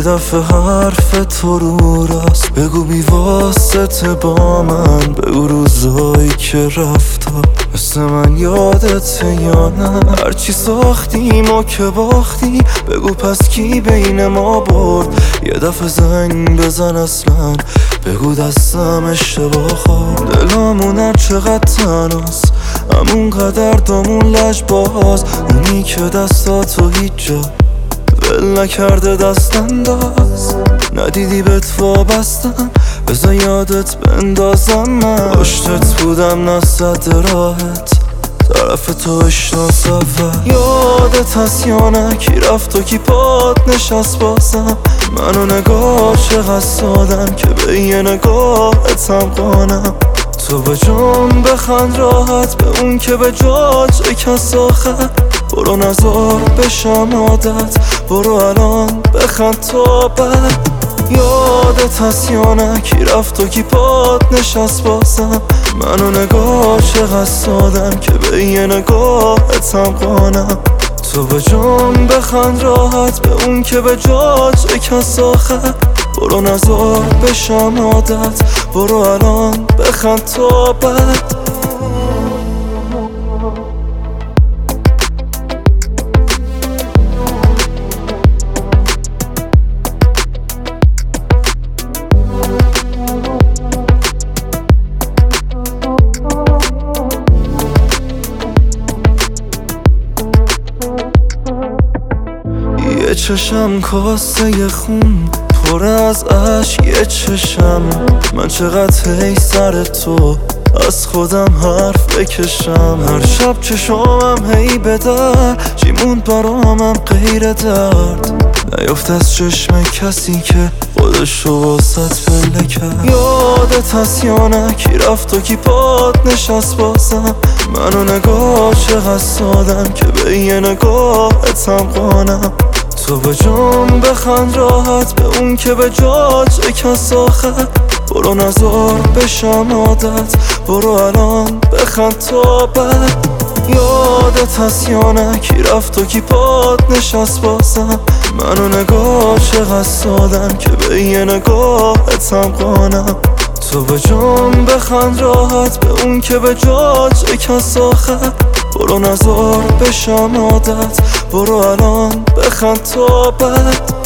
یه دفعه حرف تو رو راست بگو بی واسطه با من، بگو روزایی که رفتا مثل من یادته یا نه. هرچی ساختیم و که باختی بگو پس کی بین ما برد. یه دفعه زنگ بزن اصلا بگو دستم اشتباه خورد. دلامون هر چقدر تناست همون قدر دامون لج باز، اونی که دستاتو هیچ جا ول نکرده دست انداز. ندیدی بهت وابستم بذار یادت بندازم، من پشتت بودم نصد راحت طرف تو اشناس اول. یادت هست یا نه کی رفت و کی پات نشست بازم. منو نگاه چقدر سادم که به یه نگاهت هم قانم. تو به جان بخند راحت به اون که به جا چه کس آخر. برو نزار بشم عادت، برو الان بخند تا بعد. یادت هست یا نه کی رفت و کی پات نشست بازم. منو نگاه چقدر سادم که به یه نگاهت هم قانم. تو به جان بخند راحت به اون که به جا چه کس آخر. برو نزار بشم عادت، برو الان بخند تا بعد. یه چشم کاسه خون پر از عشق، یه چشم من چقدر هی سر تو از خودم حرف بکشم. هر شب چشامم هی به در چی موند برامم غیر درد. نیفت از چشم کسی که خودشو واسط پله کرد. یادت هست یا نه کی رفت و کی پات نشست بازم. منو نگاه چقدر سادم که به یه نگاهت هم قانم. تو به جان بخند راحت به اون که به جا چه کس آخر. برو نزار بشم عادت، برو الان بخند تا بعد. یادت هست یا نه کی رفت و کی پات نشست بازم. منو نگاه چقدر سادم که به یه نگاهت هم قانم. تو به جان بخند راحت به اون که به جا چه کس آخر. برو نزار بشم عادت، برو الان بخند تا بعد.